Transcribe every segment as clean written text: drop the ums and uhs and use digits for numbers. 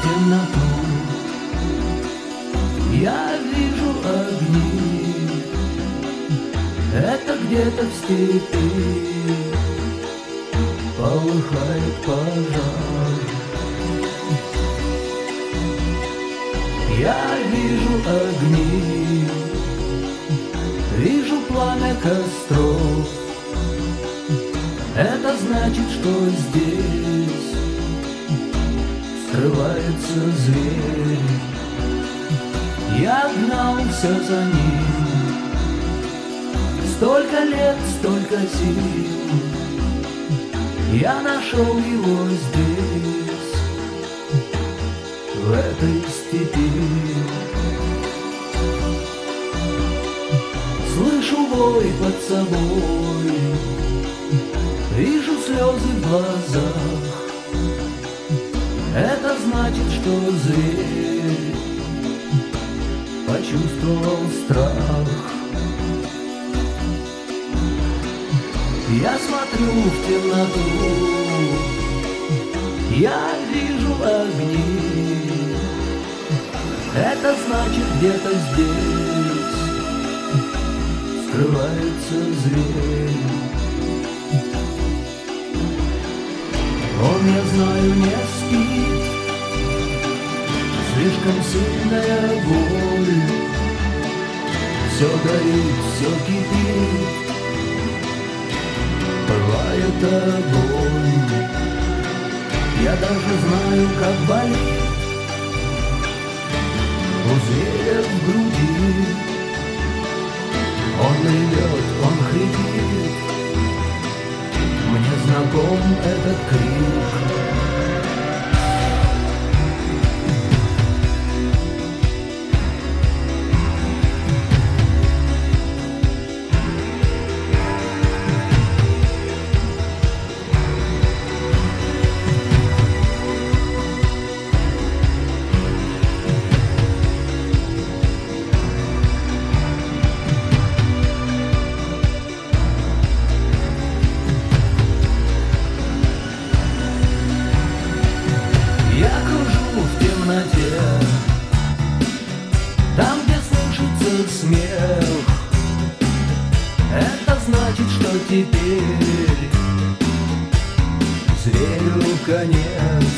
темноту, я вижу огни. Это где-то в степи полыхает пожар. Я вижу огни, вижу пламя костров. Это значит, что здесь скрывается зверь. Я гнался за ним столько лет, столько сил. Я нашел его здесь, в этой степи. Слышу вой под собой, вижу слезы в глазах. Это значит, что зверь почувствовал страх. Я смотрю в темноту, я вижу огни. Это значит, где-то здесь скрывается зверь. Он, я знаю, не спит, слишком сильная боль. Все горит, все кипит, пылает огонь. Я даже знаю, как болит у зверя в груди. Он ревет, он хрипит, мне знаком этот крик. Там, где слышится смех, это значит, что теперь зверю конец.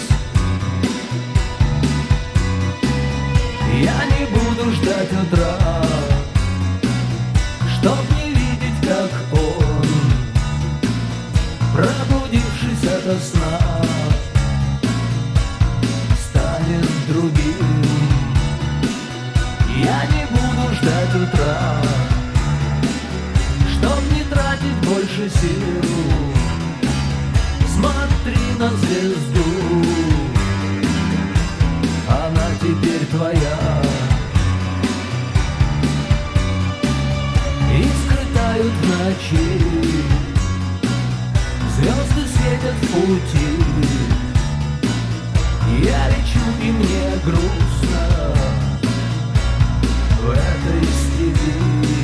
Я не буду ждать утра, чтоб не видеть, как он, пробудившись ото сна, станет другим. Я не буду ждать утра, чтоб не тратить больше сил. Смотри на звезду, она теперь твоя. Искры тают в ночи, звезды светят в пути. Я лечу, и мне грустно в этой степи.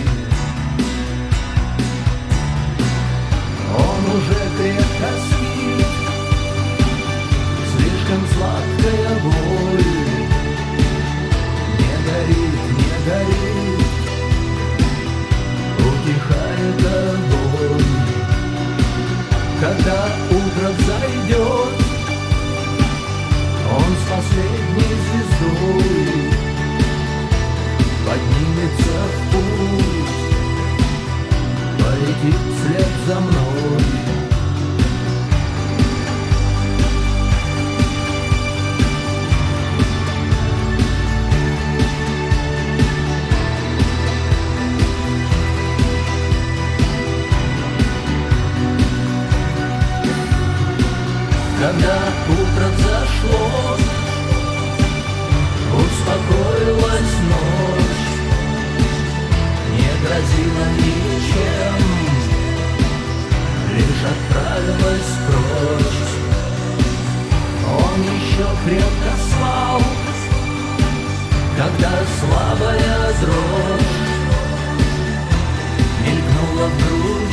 Он уже крепко спит, слишком сладкая боль. Не горит, не горит, утихает огонь. Когда утро взойдет, он с последней звездой поднимется в путь, полетит вслед за мной. Когда утро взошло, успокоилась ночь, не грозила ничем, лишь отправилась прочь. Он еще крепко спал, когда слабая дрожь мелькнула в груди.